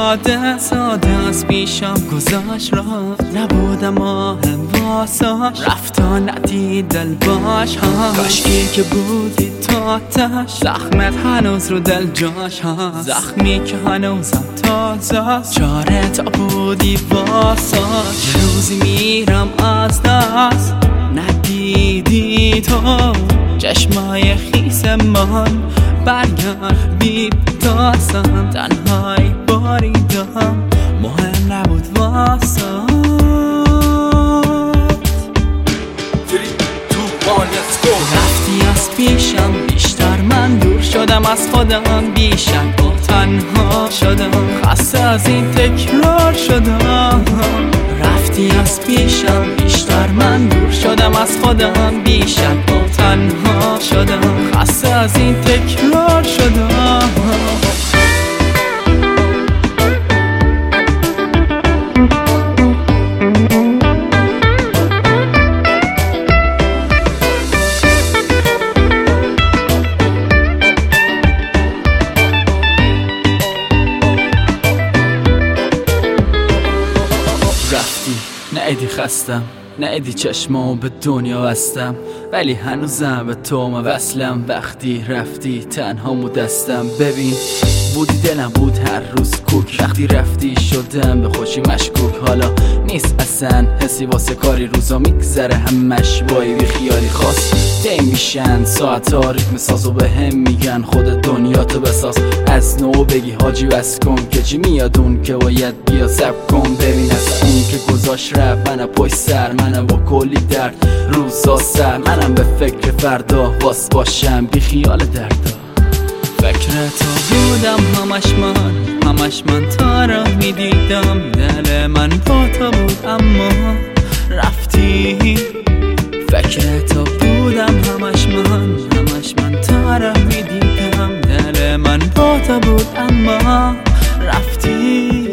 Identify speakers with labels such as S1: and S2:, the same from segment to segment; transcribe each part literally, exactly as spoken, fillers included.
S1: ساده ساده از پیشم گذاشت را نبودم آهم واساش رفتا ندید دل باش ها کاشکی که بودی تا تش زخمت هنوز رو دل جاش ها زخمی که هنوزم تازه چاره تا بودی واساش یه روزی میرم از دست ندیدی تو چشمای خیس من برگرد بی داستان تنهایی باریدم مهم نبود واسه رفتی از پیشم بیشتر من دور شدم از خودم بیشتر با تنها شدم خسته از این تکرار شدم رفتی از پیشم بیشتر من دور شدم از خودم بیشتر با تنها شدم خسته از این تکرار شدم رفتی نعیدی خستم نعیدی چشمامو به دنیا بستم ولی هنوزم به تو ما وصلم وقتی رفتی تنهامو دستم ببین بودی دلم بود هر روز کوک وقتی رفتی شدم به خوشی مشکوک حالا نیست اصلا حسی واسه کاری روزا میگذره همش وای بی خیالی خاص دی میشن ساعت ها ریتم ساز و به هم میگن خود دنیا تو بساز از نو بگی حاجی بس کن که چی میاد اون که باید بیا سب کن ببین از اون که گذاشت رفت منم پشت سر منم با کلی درد روزا سر منم به فکر فردا واس باشم بی خیال دردا فکر تو بودم همش من همش من تا را میدیدم دل من با تو بود اما رفتی فکر تو بودم همش من همش من تا را میدیدم دل من با تو بود اما رفتی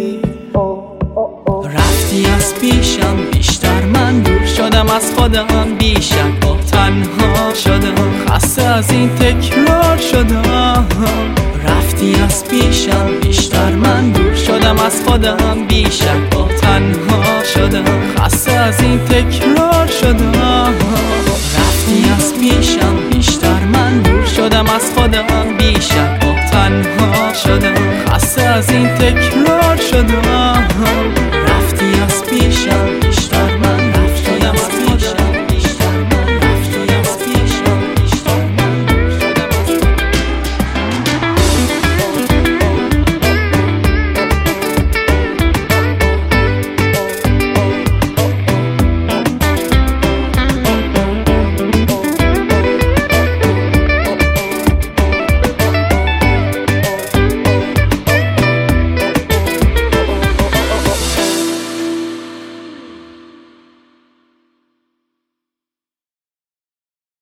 S1: رفتی از پیشم بیشتر من دور شدم از خودم بیشتر با تنها شدم خسته از این تکرار شدم رفتی از پیشم بیشتر من دور شدم از خودم بیشتر با تنها شدم خسته از این تکرار شدم رفتی از پیشم بیشتر من دور شدم از خودم